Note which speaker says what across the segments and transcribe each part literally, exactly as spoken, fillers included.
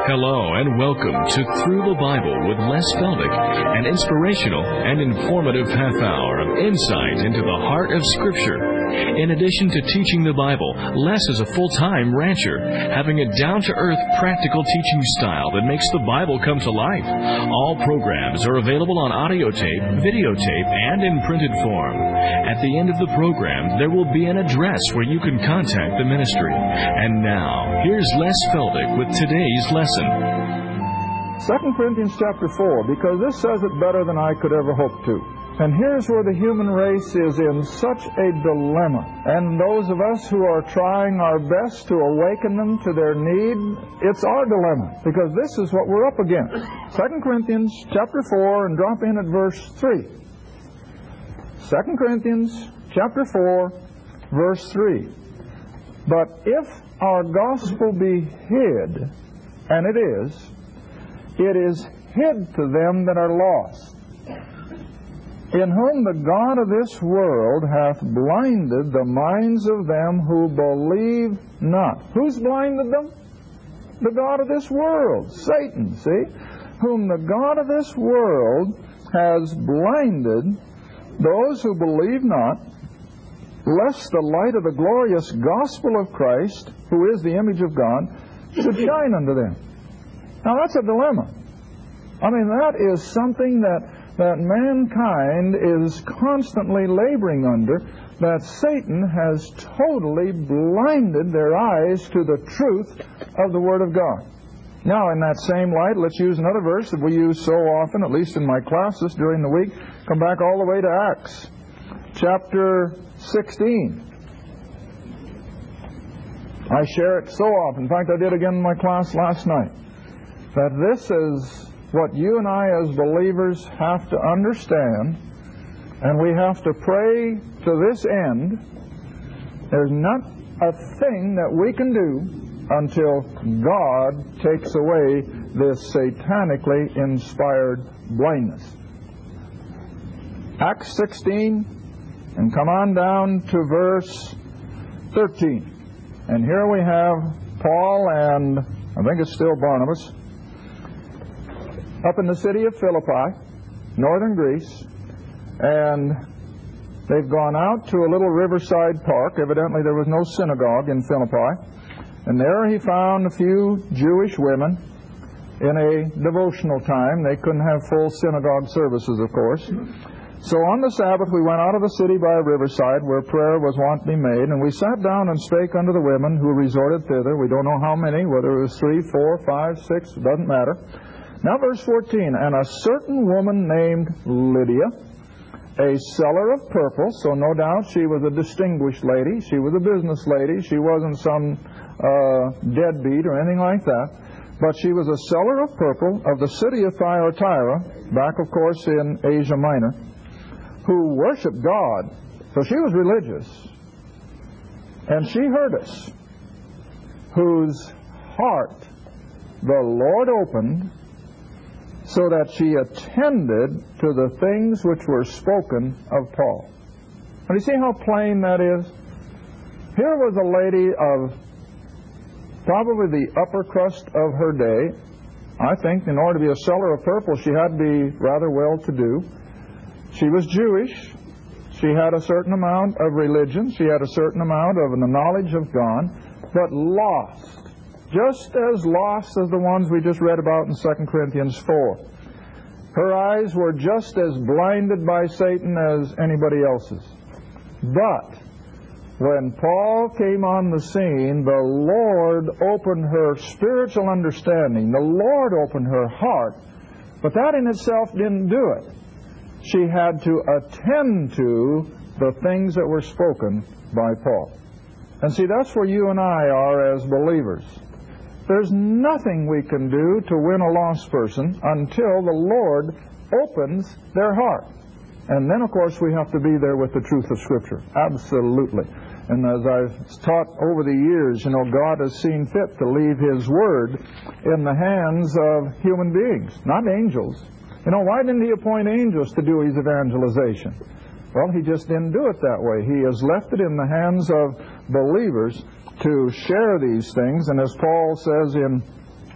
Speaker 1: Hello and welcome to Through the Bible with Les Feldick, an inspirational and informative half hour of insight into the heart of Scripture. In addition to teaching the Bible, Les is a full-time rancher, having a down-to-earth, practical teaching style that makes the Bible come to life. All programs are available on audio tape, videotape, and in printed form. At the end of the program, there will be an address where you can contact the ministry. And now, here's Les Feldick with today's lesson.
Speaker 2: Second Corinthians chapter four, because this says it better than I could ever hope to. And here's where the human race is in such a dilemma. And those of us who are trying our best to awaken them to their need, it's our dilemma, because this is what we're up against. Second Corinthians chapter four, and drop in at verse three. Second Corinthians chapter four, verse three. But if our gospel be hid, and it is, it is hid to them that are lost, in whom the God of this world hath blinded the minds of them who believe not. Who's blinded them? The God of this world, Satan, see? Whom the God of this world has blinded those who believe not, lest the light of the glorious gospel of Christ, who is the image of God, should shine unto them. Now that's a dilemma. I mean, that is something that that mankind is constantly laboring under, that Satan has totally blinded their eyes to the truth of the Word of God. Now, in that same light, let's use another verse that we use so often, at least in my classes during the week. Come back all the way to Acts, chapter sixteen. I share it so often. In fact, I did again in my class last night. That this is what you and I as believers have to understand, and we have to pray to this end. There's not a thing that we can do until God takes away this satanically inspired blindness. Acts sixteen, and come on down to verse thirteen. And here we have Paul and, I think it's still Barnabas, up in the city of Philippi, northern Greece, and they've gone out to a little riverside park. Evidently there was no synagogue in Philippi. And there he found a few Jewish women in a devotional time. They couldn't have full synagogue services, of course. So on the Sabbath we went out of the city by a riverside where prayer was wont to be made, and we sat down and spake unto the women who resorted thither. We don't know how many, whether it was three, four, five, six, it doesn't matter. Now verse fourteen, and a certain woman named Lydia, a seller of purple, so no doubt she was a distinguished lady, she was a business lady, she wasn't some uh, deadbeat or anything like that, but she was a seller of purple of the city of Thyatira, back of course in Asia Minor, who worshiped God, so she was religious, and she heard us, whose heart the Lord opened, so that she attended to the things which were spoken of Paul. And you see how plain that is? Here was a lady of probably the upper crust of her day. I think in order to be a seller of purple, she had to be rather well-to-do. She was Jewish. She had a certain amount of religion. She had a certain amount of the knowledge of God, but lost. Just as lost as the ones we just read about in Second Corinthians four. Her eyes were just as blinded by Satan as anybody else's. But when Paul came on the scene, the Lord opened her spiritual understanding. The Lord opened her heart. But that in itself didn't do it. She had to attend to the things that were spoken by Paul. And see, that's where you and I are as believers. There's nothing we can do to win a lost person until the Lord opens their heart. And then, of course, we have to be there with the truth of Scripture. Absolutely. And as I've taught over the years, you know, God has seen fit to leave His Word in the hands of human beings, not angels. You know, why didn't He appoint angels to do His evangelization? Well, He just didn't do it that way. He has left it in the hands of believers to share these things. And as Paul says in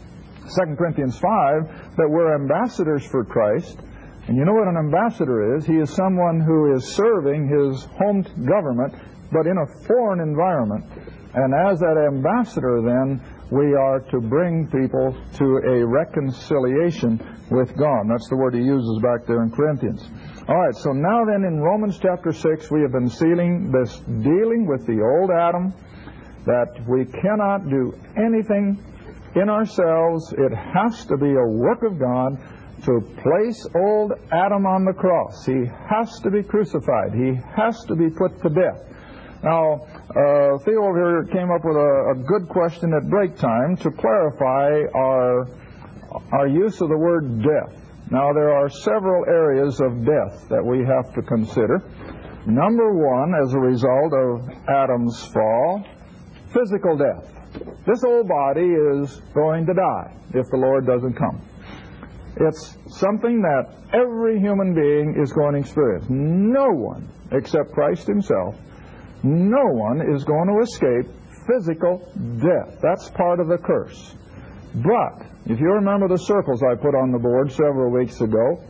Speaker 2: Second Corinthians five, that we're ambassadors for Christ. And you know what an ambassador is? He is someone who is serving his home government, but in a foreign environment. And as that ambassador, then, we are to bring people to a reconciliation with God. That's the word he uses back there in Corinthians. All right, so now then in Romans chapter six, we have been sealing this dealing with the old Adam, that we cannot do anything in ourselves. It has to be a work of God to place old Adam on the cross. He has to be crucified. He has to be put to death. Now, uh, Theo over here came up with a, a good question at break time to clarify our, our use of the word death. Now, there are several areas of death that we have to consider. Number one, as a result of Adam's fall, physical death. This old body is going to die if the Lord doesn't come. It's something that every human being is going to experience. No one, except Christ himself, no one is going to escape physical death. That's part of the curse. But, if you remember the circles I put on the board several weeks ago,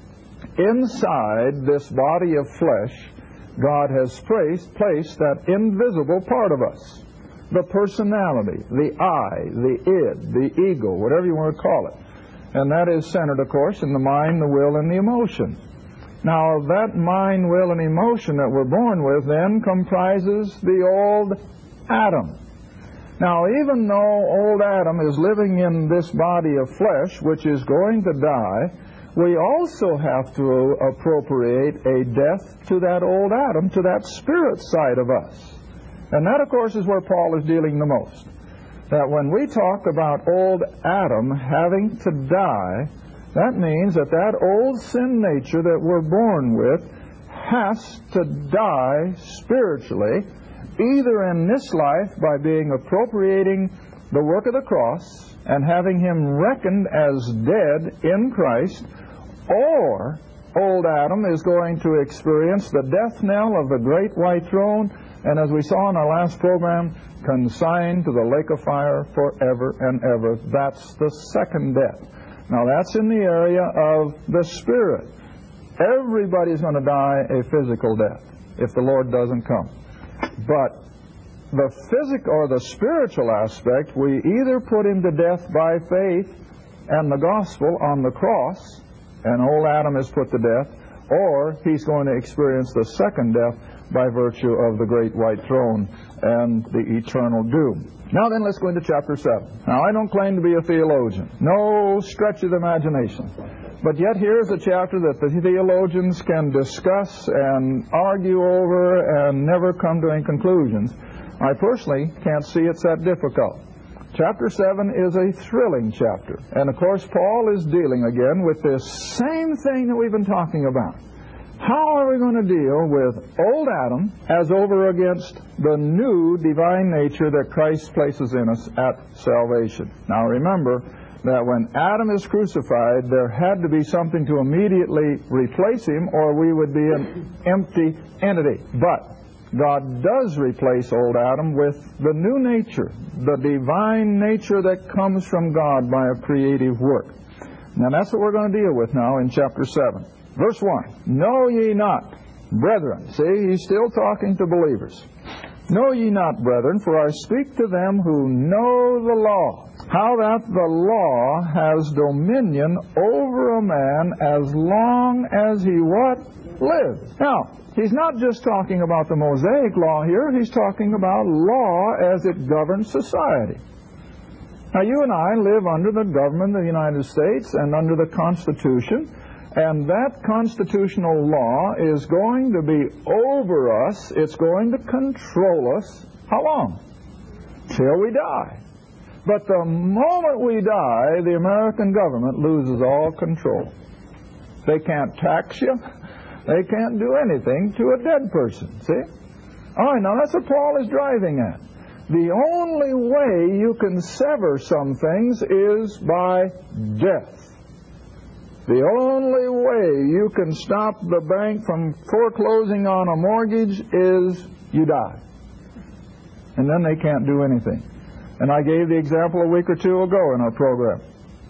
Speaker 2: inside this body of flesh, God has placed, placed that invisible part of us. The personality, the I, the id, the ego, whatever you want to call it. And that is centered, of course, in the mind, the will, and the emotion. Now, that mind, will, and emotion that we're born with then comprises the old Adam. Now, even though old Adam is living in this body of flesh, which is going to die, we also have to appropriate a death to that old Adam, to that spirit side of us. And that, of course, is where Paul is dealing the most. That when we talk about old Adam having to die, that means that that old sin nature that we're born with has to die spiritually, either in this life by being appropriating the work of the cross and having him reckoned as dead in Christ, or old Adam is going to experience the death knell of the great white throne, and as we saw in our last program, consigned to the lake of fire forever and ever. That's the second death. Now, that's in the area of the spirit. Everybody's going to die a physical death if the Lord doesn't come. But the physical or the spiritual aspect, we either put him to death by faith and the gospel on the cross, and old Adam is put to death, or he's going to experience the second death by virtue of the great white throne and the eternal doom. Now then, let's go into chapter seven. Now, I don't claim to be a theologian. No stretch of the imagination. But yet here's a chapter that the theologians can discuss and argue over and never come to any conclusions. I personally can't see it's that difficult. Chapter seven is a thrilling chapter. And of course, Paul is dealing again with this same thing that we've been talking about. How are we going to deal with old Adam as over against the new divine nature that Christ places in us at salvation? Now remember that when Adam is crucified, there had to be something to immediately replace him, or we would be an empty entity. But God does replace old Adam with the new nature, the divine nature that comes from God by a creative work. Now that's what we're going to deal with now in chapter seven. Verse one, know ye not, brethren. See, he's still talking to believers. Know ye not, brethren, for I speak to them who know the law, how that the law has dominion over a man as long as he what? Lives. Now, he's not just talking about the Mosaic law here, he's talking about law as it governs society. Now, you and I live under the government of the United States and under the Constitution. And that constitutional law is going to be over us. It's going to control us. How long? Till we die. But the moment we die, the American government loses all control. They can't tax you. They can't do anything to a dead person. See? All right, now that's what Paul is driving at. The only way you can sever some things is by death. The only way you can stop the bank from foreclosing on a mortgage is you die. And then they can't do anything. And I gave the example a week or two ago in our program.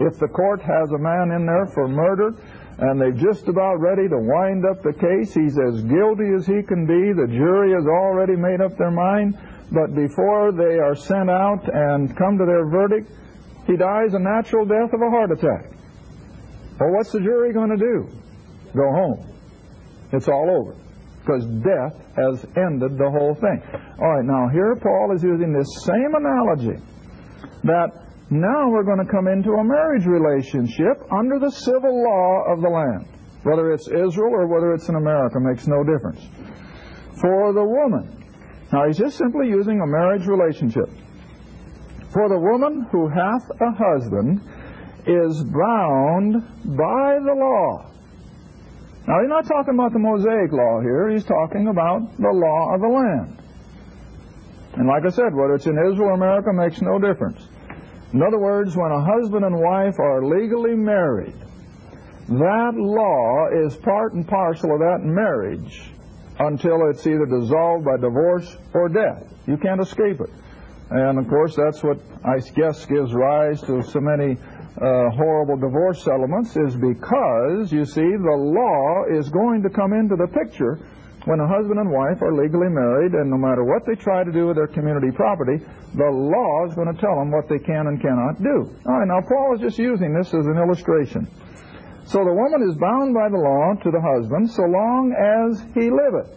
Speaker 2: If the court has a man in there for murder and they're just about ready to wind up the case, he's as guilty as he can be, the jury has already made up their mind, but before they are sent out and come to their verdict, he dies a natural death of a heart attack. Well, what's the jury going to do? Go home. It's all over, because death has ended the whole thing. All right, now here Paul is using this same analogy, that now we're going to come into a marriage relationship under the civil law of the land. Whether it's Israel or whether it's in America makes no difference. For the woman, now he's just simply using a marriage relationship. For the woman who hath a husband is bound by the law. Now he's not talking about the Mosaic law here, he's talking about the law of the land. And like I said, whether it's in Israel or America makes no difference. In other words, when a husband and wife are legally married, that law is part and parcel of that marriage until it's either dissolved by divorce or death. You can't escape it. And of course that's what I guess gives rise to so many uh, horrible divorce settlements, is because, you see, the law is going to come into the picture when a husband and wife are legally married, and no matter what they try to do with their community property, the law is going to tell them what they can and cannot do. All right, now Paul is just using this as an illustration. So the woman is bound by the law to the husband so long as he liveth.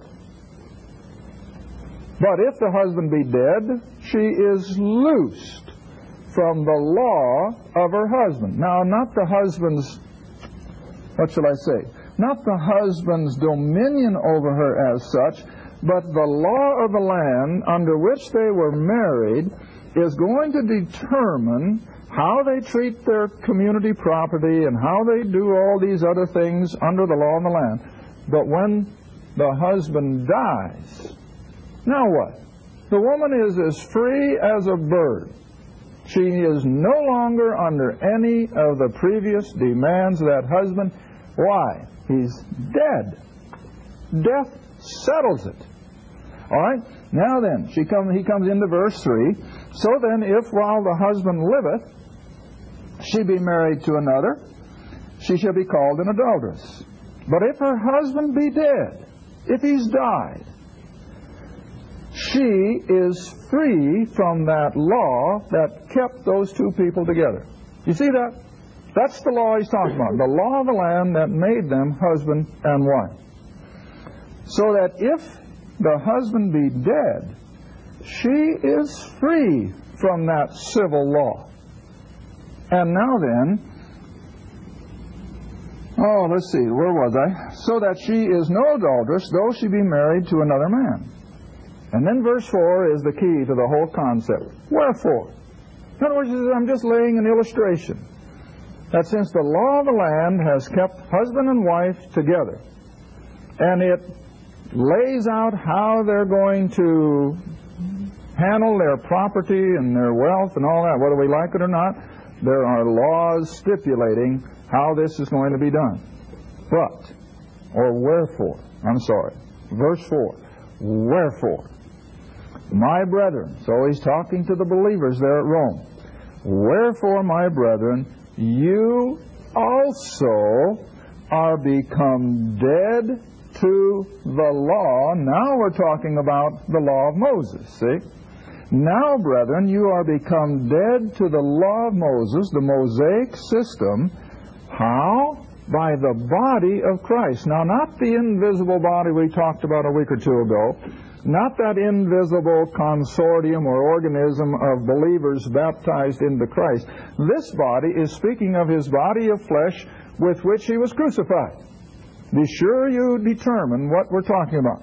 Speaker 2: But if the husband be dead, she is loosed from the law of her husband. Now, not the husband's, what shall I say? Not the husband's dominion over her as such, but the law of the land under which they were married is going to determine how they treat their community property and how they do all these other things under the law of the land. But when the husband dies, now what? The woman is as free as a bird. She is no longer under any of the previous demands of that husband. Why? He's dead. Death settles it. All right? Now then, she come, he comes into verse three. So then, if while the husband liveth, she be married to another, she shall be called an adulteress. But if her husband be dead, if he's died, she is free from that law that kept those two people together. You see that? That's the law he's talking about. The law of the land that made them husband and wife. So that if the husband be dead, she is free from that civil law. And now then, oh, let's see, where was I? So that she is no adulteress, though she be married to another man. And then verse four is the key to the whole concept. Wherefore? In other words, I'm just laying an illustration that since the law of the land has kept husband and wife together, and it lays out how they're going to handle their property and their wealth and all that, whether we like it or not, there are laws stipulating how this is going to be done. But, or wherefore, I'm sorry, verse four, wherefore, my brethren, so he's talking to the believers there at Rome, wherefore, my brethren, you also are become dead to the law. Now we're talking about the law of Moses, see? Now, brethren, you are become dead to the law of Moses, the Mosaic system. How? By the body of Christ. Now, not the invisible body we talked about a week or two ago, not that invisible consortium or organism of believers baptized into Christ. This body is speaking of his body of flesh with which he was crucified. Be sure you determine what we're talking about.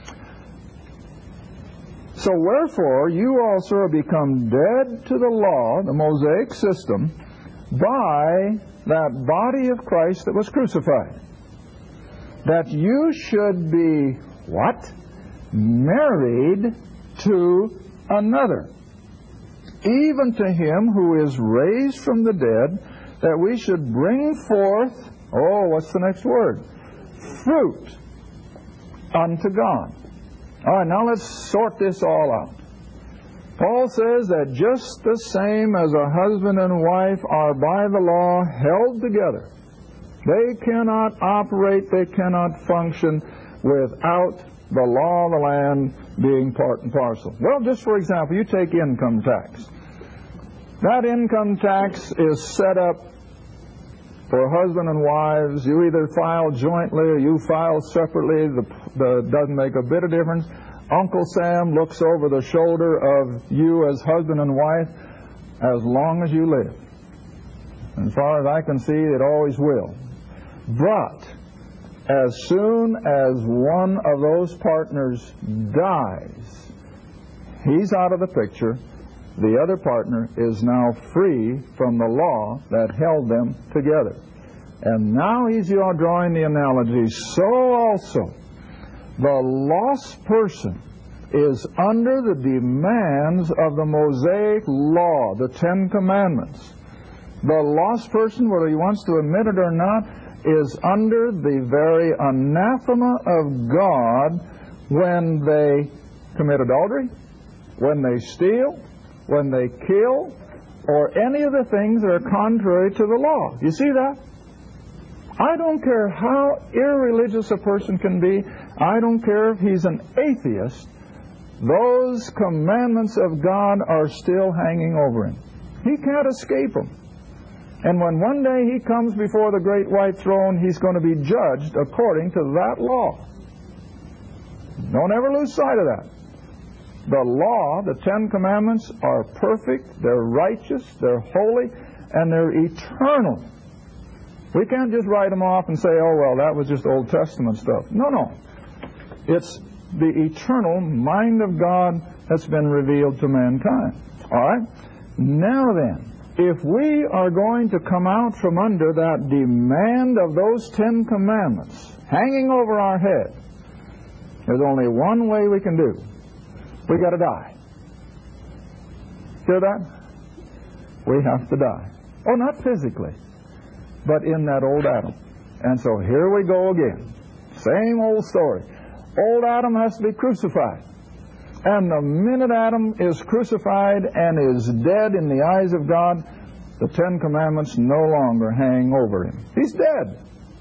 Speaker 2: So wherefore you also are become dead to the law, the Mosaic system, by that body of Christ that was crucified, that you should be what? Married to another, even to him who is raised from the dead, that we should bring forth, oh, what's the next word? Fruit unto God. All right, now let's sort this all out. Paul says that just the same as a husband and wife are by the law held together, they cannot operate, they cannot function without the law of the land being part and parcel. Well, just for example, you take income tax. That income tax is set up for husband and wives. You either file jointly or you file separately. The, the doesn't make a bit of difference. Uncle Sam looks over the shoulder of you as husband and wife as long as you live. As far as I can see, it always will. But as soon as one of those partners dies, he's out of the picture. The other partner is now free from the law that held them together. And now he's drawing the analogy. So also, the lost person is under the demands of the Mosaic law, the Ten Commandments. The lost person, whether he wants to admit it or not, is under the very anathema of God when they commit adultery, when they steal, when they kill, or any of the things that are contrary to the law. You see that? I don't care how irreligious a person can be. I don't care if he's an atheist. Those commandments of God are still hanging over him. He can't escape them. And when one day he comes before the great white throne, he's going to be judged according to that law. Don't ever lose sight of that. The law, the Ten Commandments, are perfect, they're righteous, they're holy, and they're eternal. We can't just write them off and say, oh, well, that was just Old Testament stuff. No, no. It's the eternal mind of God that's been revealed to mankind. All right? Now then, if we are going to come out from under that demand of those Ten Commandments hanging over our head, there's only one way we can do. We got to die. Hear that? We have to die. Oh, not physically, but in that old Adam. And so here we go again. Same old story. Old Adam has to be crucified. And the minute Adam is crucified and is dead in the eyes of God, the Ten Commandments no longer hang over him. He's dead.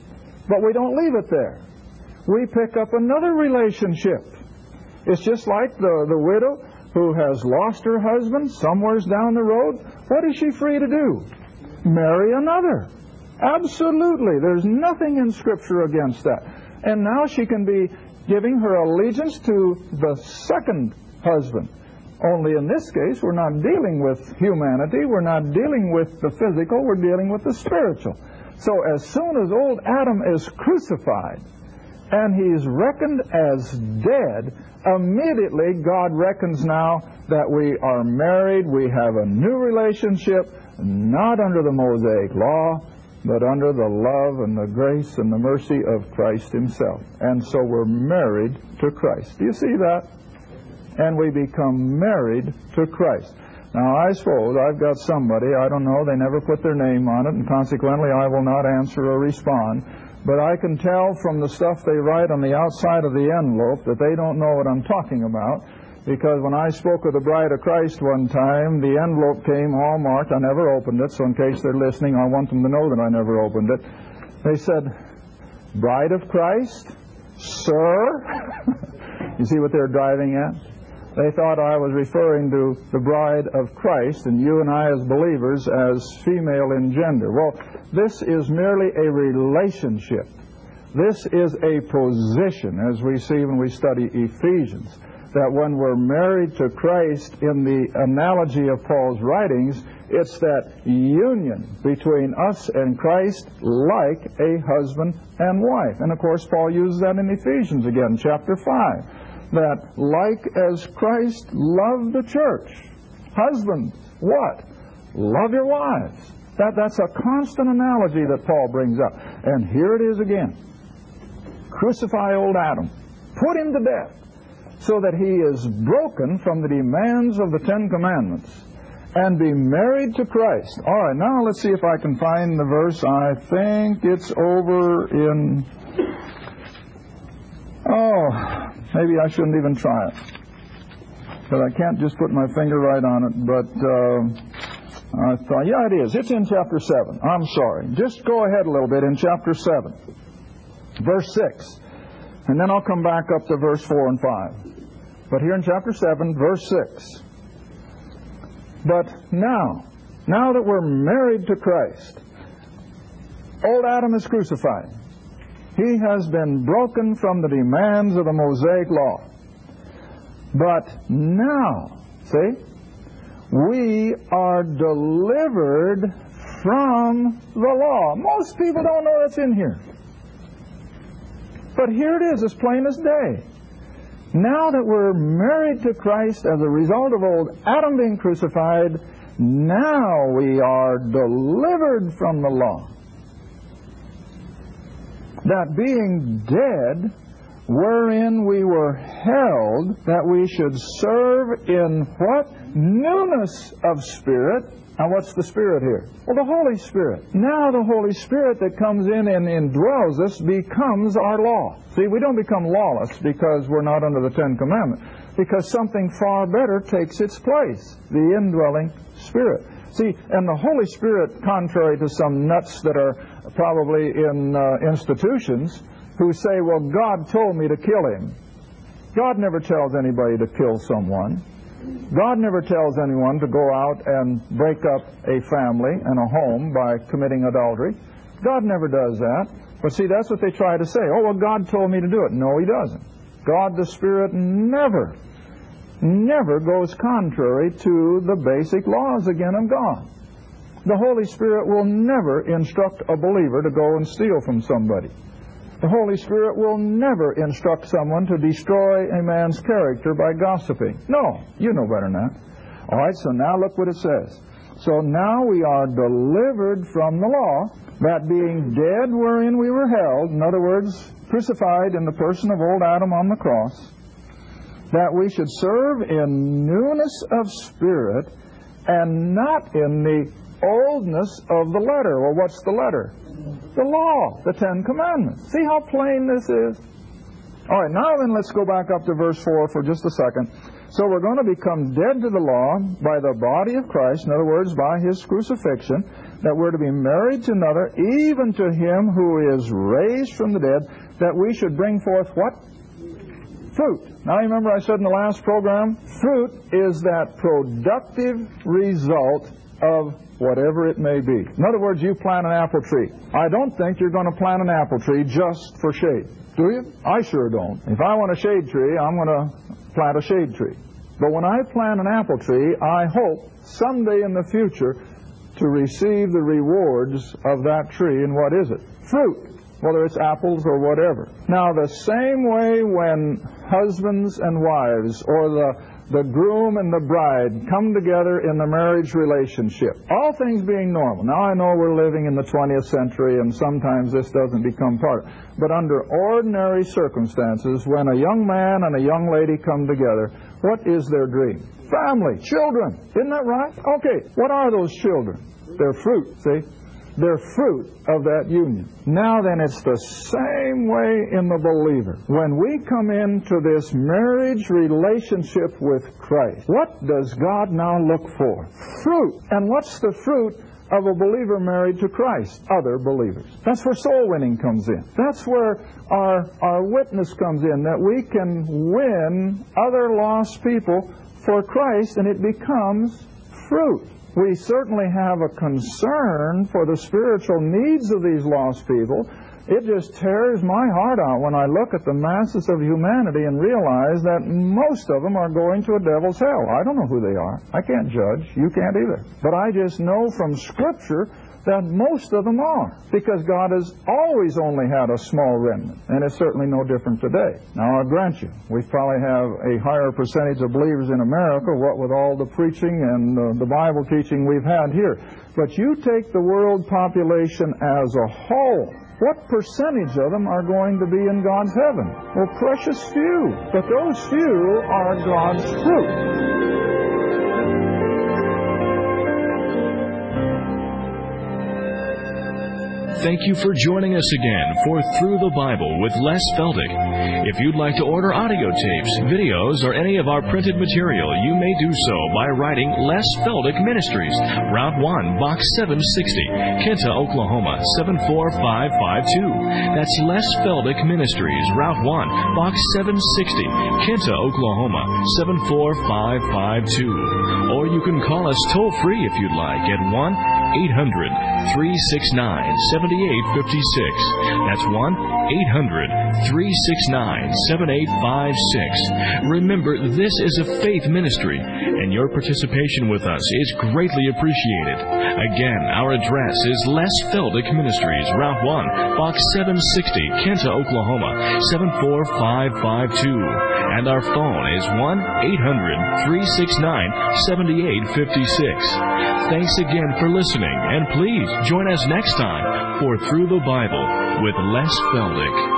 Speaker 2: But we don't leave it there. We pick up another relationship. It's just like the, the widow who has lost her husband somewheres down the road. What is she free to do? Marry another. Absolutely. There's nothing in Scripture against that. And now she can be giving her allegiance to the second husband. Only in this case, we're not dealing with humanity. We're not dealing with the physical. We're dealing with the spiritual. So as soon as old Adam is crucified and he's reckoned as dead, immediately God reckons now that we are married. We have a new relationship, not under the Mosaic law, but under the love and the grace and the mercy of Christ himself. And so we're married to Christ. Do you see that? And we become married to Christ. Now, I suppose I've got somebody, I don't know, they never put their name on it, and consequently I will not answer or respond. But I can tell from the stuff they write on the outside of the envelope that they don't know what I'm talking about. Because when I spoke of the Bride of Christ one time, the envelope came all marked. I never opened it, so in case they're listening, I want them to know that I never opened it. They said, Bride of Christ? Sir? You see what they're driving at? They thought I was referring to the bride of Christ, and you and I as believers as female in gender. Well, this is merely a relationship. This is a position, as we see when we study Ephesians, that when we're married to Christ, in the analogy of Paul's writings, it's that union between us and Christ like a husband and wife. And of course, Paul uses that in Ephesians again, chapter five. That like as Christ loved the church, husbands, what? Love your wives. That, that's a constant analogy that Paul brings up. And here it is again. Crucify old Adam. Put him to death so that he is broken from the demands of the Ten Commandments and be married to Christ. All right, now let's see if I can find the verse. I think it's over in... Oh... Maybe I shouldn't even try it. but I can't just put my finger right on it. But uh, I thought, yeah, it is. It's in chapter seven. I'm sorry. Just go ahead a little bit in chapter seven, verse six. And then I'll come back up to verse four and five. But here in chapter seven, verse six. But now, now that we're married to Christ, old Adam is crucified. He has been broken from the demands of the Mosaic law. But now, see, we are delivered from the law. Most people don't know that's in here. But here it is, as plain as day. Now that we're married to Christ as a result of old Adam being crucified, now we are delivered from the law. That being dead, wherein we were held, that we should serve in what? Newness of spirit. Now what's the Spirit here? Well, the Holy Spirit. Now the Holy Spirit that comes in and indwells us becomes our law. See, we don't become lawless because we're not under the Ten Commandments, because something far better takes its place, the indwelling Spirit. See, and the Holy Spirit, contrary to some nuts that are probably in uh, institutions who say, well, God told me to kill him. God never tells anybody to kill someone. God never tells anyone to go out and break up a family and a home by committing adultery. God never does that. But see, that's what they try to say. Oh, well, God told me to do it. No, he doesn't. God, the Spirit, never, never goes contrary to the basic laws again of God. The Holy Spirit will never instruct a believer to go and steal from somebody. The Holy Spirit will never instruct someone to destroy a man's character by gossiping. No, you know better than that. All right, so now look what it says. So now we are delivered from the law, that being dead wherein we were held, in other words, crucified in the person of old Adam on the cross, that we should serve in newness of spirit and not in the oldness of the letter. Well, what's the letter? The law, the Ten Commandments. See how plain this is? All right, now then let's go back up to verse four for just a second. So we're going to become dead to the law by the body of Christ, in other words, by his crucifixion, that we're to be married to another, even to him who is raised from the dead, that we should bring forth what? Fruit. Now remember I said in the last program, fruit is that productive result of whatever it may be. In other words, you plant an apple tree. I don't think you're going to plant an apple tree just for shade. Do you? I sure don't. If I want a shade tree, I'm going to plant a shade tree. But when I plant an apple tree, I hope someday in the future to receive the rewards of that tree. And what is it? Fruit, whether it's apples or whatever. Now, the same way when husbands and wives, or the the groom and the bride, come together in the marriage relationship, all things being normal. Now, I know we're living in the twentieth century, and sometimes this doesn't become part of it. But under ordinary circumstances, when a young man and a young lady come together, what is their dream? Family, children. Isn't that right? Okay, what are those children? They're fruit, see? They're fruit of that union. Now then, it's the same way in the believer. When we come into this marriage relationship with Christ, what does God now look for? Fruit. And what's the fruit of a believer married to Christ? Other believers. That's where soul winning comes in. That's where our, our witness comes in, that we can win other lost people for Christ, and it becomes fruit. We certainly have a concern for the spiritual needs of these lost people. It just tears my heart out when I look at the masses of humanity and realize that most of them are going to a devil's hell. I don't know who they are. I can't judge. You can't either. But I just know from Scripture that most of them are, because God has always only had a small remnant, and it's certainly no different today. Now, I'll grant you, we probably have a higher percentage of believers in America, what with all the preaching and uh, the Bible teaching we've had here. But you take the world population as a whole, what percentage of them are going to be in God's heaven? Well, precious few. But those few are God's fruit.
Speaker 1: Thank you for joining us again for Through the Bible with Les Feldick. If you'd like to order audio tapes, videos, or any of our printed material, you may do so by writing Les Feldick Ministries, Route one, Box seven sixty, Kinta, Oklahoma, seven four five five two. That's Les Feldick Ministries, Route one, Box seven sixty, Kinta, Oklahoma, seven four five five two. Or you can call us toll-free if you'd like at one eight hundred, three six nine, seven eight five six. That's one eight hundred, three six nine, seven eight five six. Remember, this is a faith ministry, and your participation with us is greatly appreciated. Again, our address is Les Feldick Ministries, Route one, Box seven sixty, Kinta, Oklahoma, seven four five five two. And our phone is one eight hundred, three six nine, seven eight five six. Thanks again for listening, and please join us next time for Through the Bible with Les Feldick.